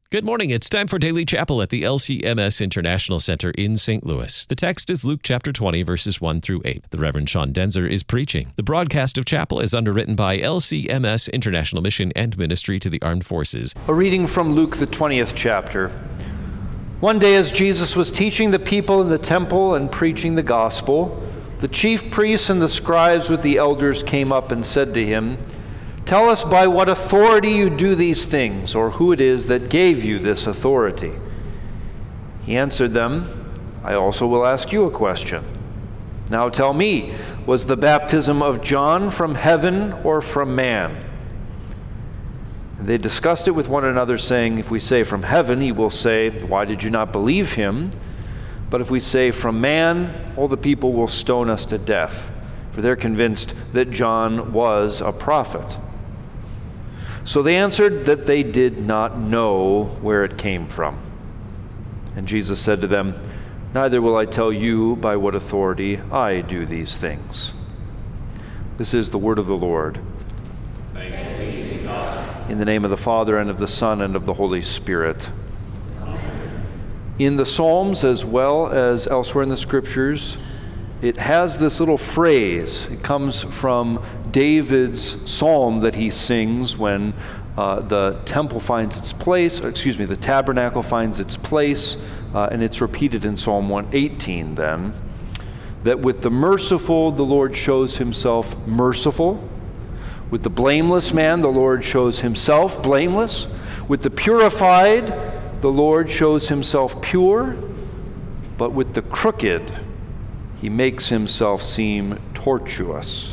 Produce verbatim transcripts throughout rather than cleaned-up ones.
Good morning. It's time for Daily Chapel at the L C M S International Center in Saint Louis. The text is Luke chapter twenty, verses one through eight. The Reverend Sean Denzer is preaching. The broadcast of chapel is underwritten by L C M S International Mission and Ministry to the Armed Forces. A reading from Luke, the twentieth chapter. One day as Jesus was teaching the people in the temple and preaching the gospel, the chief priests and the scribes with the elders came up and said to him, "Tell us by what authority you do these things, or who it is that gave you this authority." He answered them, "I also will ask you a question. Now tell me, was the baptism of John from heaven or from man?" And they discussed it with one another, saying, "If we say from heaven, he will say, 'Why did you not believe him?' But if we say from man, all the people will stone us to death, for they're convinced that John was a prophet." So they answered that they did not know where it came from. And Jesus said to them, "Neither will I tell you by what authority I do these things." This is the word of the Lord. Thanks be to God. In the name of the Father, and of the Son, and of the Holy Spirit. Amen. In the Psalms, as well as elsewhere in the Scriptures, it has this little phrase. It comes from David's psalm that he sings when uh, the temple finds its place, or excuse me, the tabernacle finds its place, uh, and it's repeated in Psalm one eighteen then, that with the merciful the Lord shows himself merciful, with the blameless man the Lord shows himself blameless, with the purified the Lord shows himself pure, but with the crooked he makes himself seem tortuous.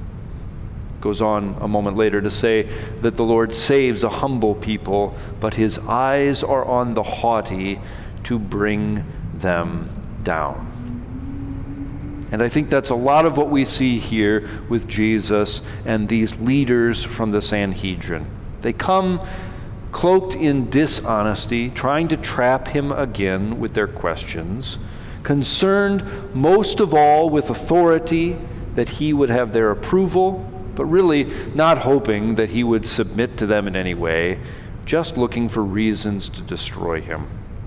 Goes on a moment later to say that the Lord saves a humble people, but his eyes are on the haughty to bring them down. And I think that's a lot of what we see here with Jesus and these leaders from the Sanhedrin. They come cloaked in dishonesty, trying to trap him again with their questions, concerned most of all with authority, that he would have their approval, but really not hoping that he would submit to them in any way, just looking for reasons to destroy him.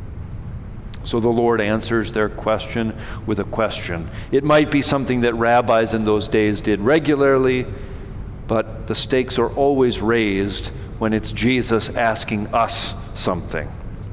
So the Lord answers their question with a question. It might be something that rabbis in those days did regularly, but the stakes are always raised when it's Jesus asking us something.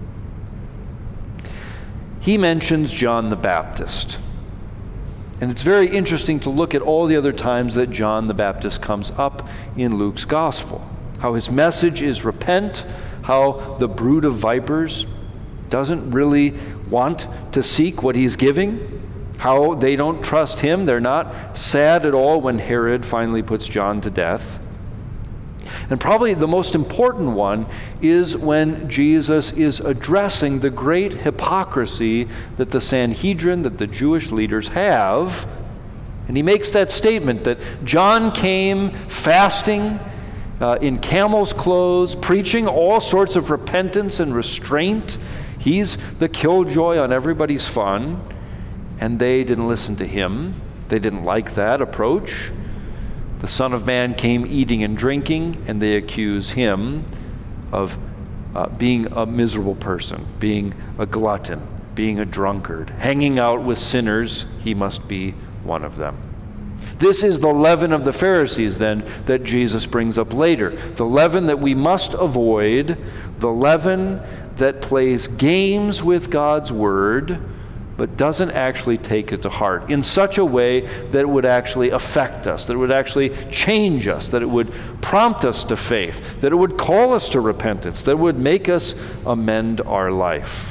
He mentions John the Baptist. And it's very interesting to look at all the other times that John the Baptist comes up in Luke's gospel. How his message is repent, how the brood of vipers doesn't really want to seek what he's giving, how they don't trust him. They're not sad at all when Herod finally puts John to death. And probably the most important one is when Jesus is addressing the great hypocrisy that the Sanhedrin, that the Jewish leaders have. And he makes that statement that John came fasting uh, in camel's clothes, preaching all sorts of repentance and restraint. He's the killjoy on everybody's fun. And they didn't listen to him. They didn't like that approach. The Son of Man came eating and drinking, and they accuse him of uh, being a miserable person, being a glutton, being a drunkard, hanging out with sinners. He must be one of them. This is the leaven of the Pharisees, then, that Jesus brings up later. The leaven that we must avoid, the leaven that plays games with God's word, but doesn't actually take it to heart in such a way that it would actually affect us, that it would actually change us, that it would prompt us to faith, that it would call us to repentance, that it would make us amend our life.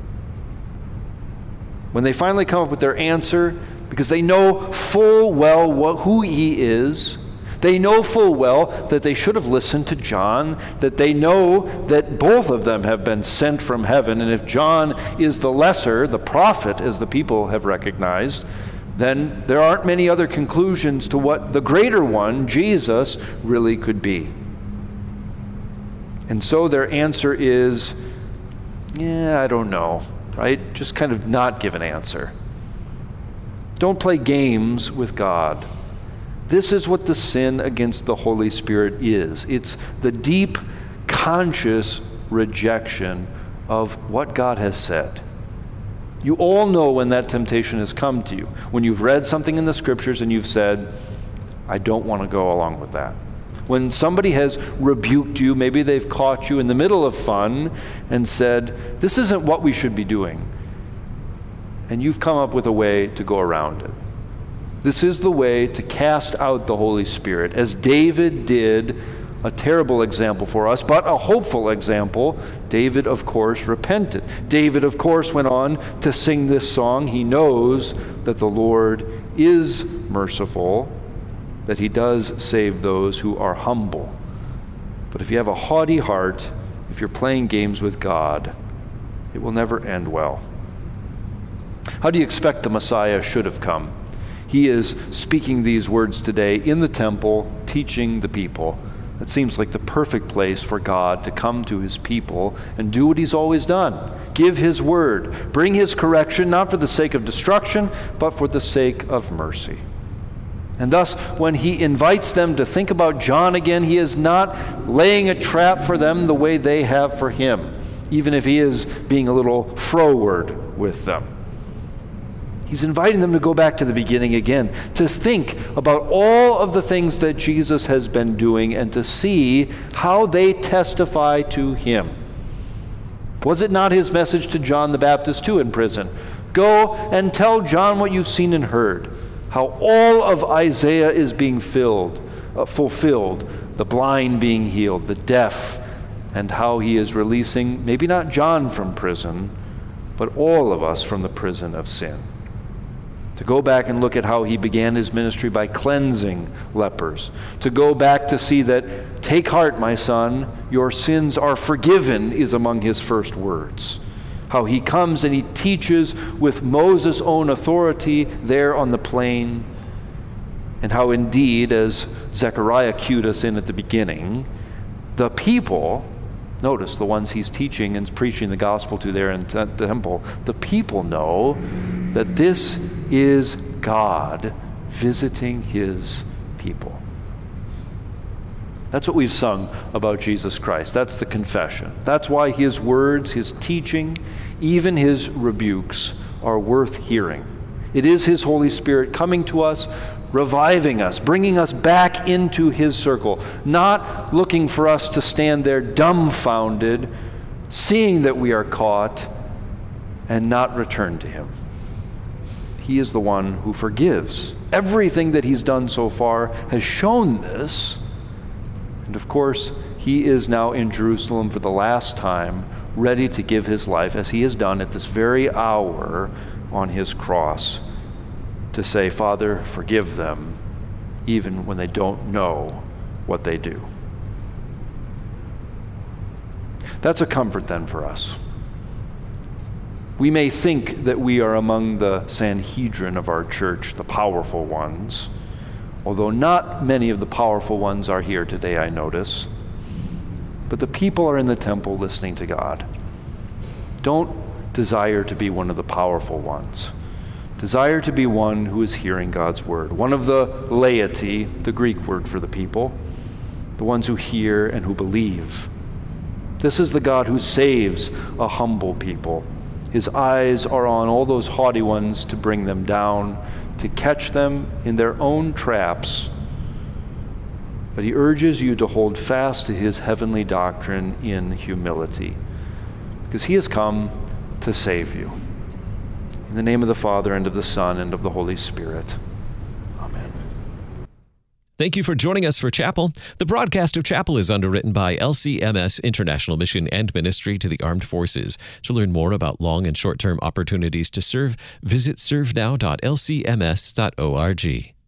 When they finally come up with their answer, because they know full well what, who he is, they know full well that they should have listened to John, that they know that both of them have been sent from heaven, and if John is the lesser, the prophet, as the people have recognized, then there aren't many other conclusions to what the greater one, Jesus, really could be. And so their answer is, yeah, I don't know, right? Just kind of not give an answer. Don't play games with God. This is what the sin against the Holy Spirit is. It's the deep, conscious rejection of what God has said. You all know when that temptation has come to you, when you've read something in the scriptures and you've said, I don't want to go along with that. When somebody has rebuked you, maybe they've caught you in the middle of fun and said, this isn't what we should be doing. And you've come up with a way to go around it. This is the way to cast out the Holy Spirit, as David did. A terrible example for us, but a hopeful example. David, of course, repented. David, of course, went on to sing this song. He knows that the Lord is merciful, that he does save those who are humble. But if you have a haughty heart, if you're playing games with God, it will never end well. How do you expect the Messiah should have come? He is speaking these words today in the temple, teaching the people. It seems like the perfect place for God to come to his people and do what he's always done. Give his word. Bring his correction, not for the sake of destruction, but for the sake of mercy. And thus, when he invites them to think about John again, he is not laying a trap for them the way they have for him, even if he is being a little froward with them. He's inviting them to go back to the beginning again, to think about all of the things that Jesus has been doing and to see how they testify to him. Was it not his message to John the Baptist too in prison? Go and tell John what you've seen and heard, how all of Isaiah is being filled, uh, fulfilled, the blind being healed, the deaf, and how he is releasing maybe not John from prison, but all of us from the prison of sin. To go back and look at how he began his ministry by cleansing lepers. To go back to see that, take heart, my son, your sins are forgiven, is among his first words. How he comes and he teaches with Moses' own authority there on the plain. And how indeed, as Zechariah cued us in at the beginning, the people, notice the ones he's teaching and preaching the gospel to there in the temple, the people know that this is God visiting his people. That's what we've sung about Jesus Christ. That's the confession. That's why his words, his teaching, even his rebukes are worth hearing. It is his Holy Spirit coming to us, reviving us, bringing us back into his circle, not looking for us to stand there dumbfounded, seeing that we are caught, and not return to him. He is the one who forgives. Everything that he's done so far has shown this. And of course, he is now in Jerusalem for the last time, ready to give his life, as he has done at this very hour on his cross, to say, Father, forgive them, even when they don't know what they do. That's a comfort then for us. We may think that we are among the Sanhedrin of our church, the powerful ones, although not many of the powerful ones are here today, I notice. But the people are in the temple listening to God. Don't desire to be one of the powerful ones. Desire to be one who is hearing God's word. One of the laity, the Greek word for the people, the ones who hear and who believe. This is the God who saves a humble people. His eyes are on all those haughty ones to bring them down, to catch them in their own traps. But he urges you to hold fast to his heavenly doctrine in humility, because he has come to save you. In the name of the Father, and of the Son, and of the Holy Spirit. Amen. Thank you for joining us for Chapel. The broadcast of Chapel is underwritten by L C M S International Mission and Ministry to the Armed Forces. To learn more about long and short-term opportunities to serve, visit serve now dot l c m s dot org.